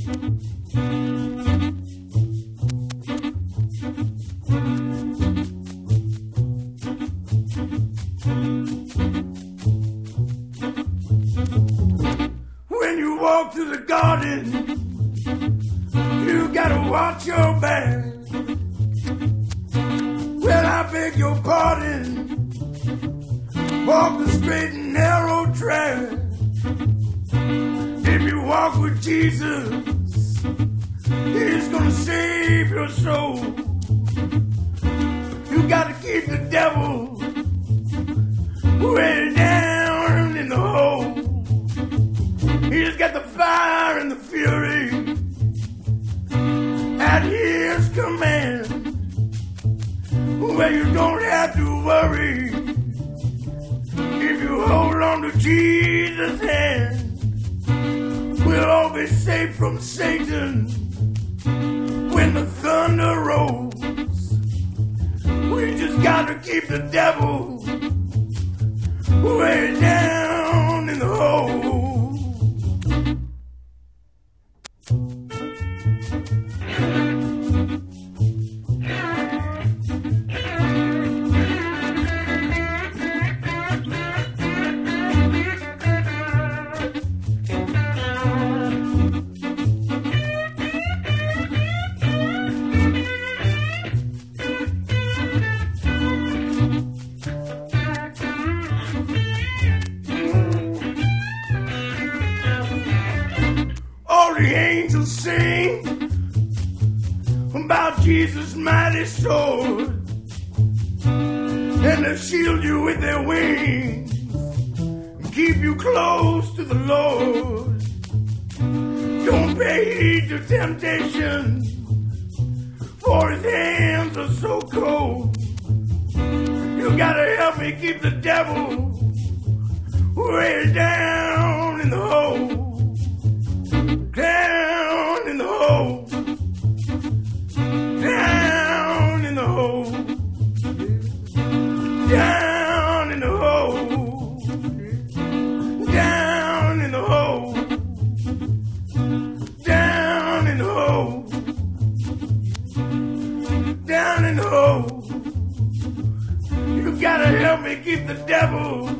When you walk through the garden, you gotta watch your back. Well, I beg your pardon. Walk the straight and narrow track. If you walk with Jesus, He's gonna save your soul. You gotta keep the devil way down in the hole. He's got the fire and the fury at His command. Well, you don't have to worry if you hold on to Jesus' hand. We'll all be safe from Satan when the thunder rolls. We just gotta keep the devil way down in the hole. All the angels sing about Jesus' mighty sword, and they'll shield you with their wings and keep you close to the Lord. Don't pay heed to temptation, for His hands are so cold. You gotta help me keep the devil way down in the hole. Down in the hole. Down in the hole. Down in the hole. Down in the hole. Down in the hole. Down in the hole. You gotta help me keep the devil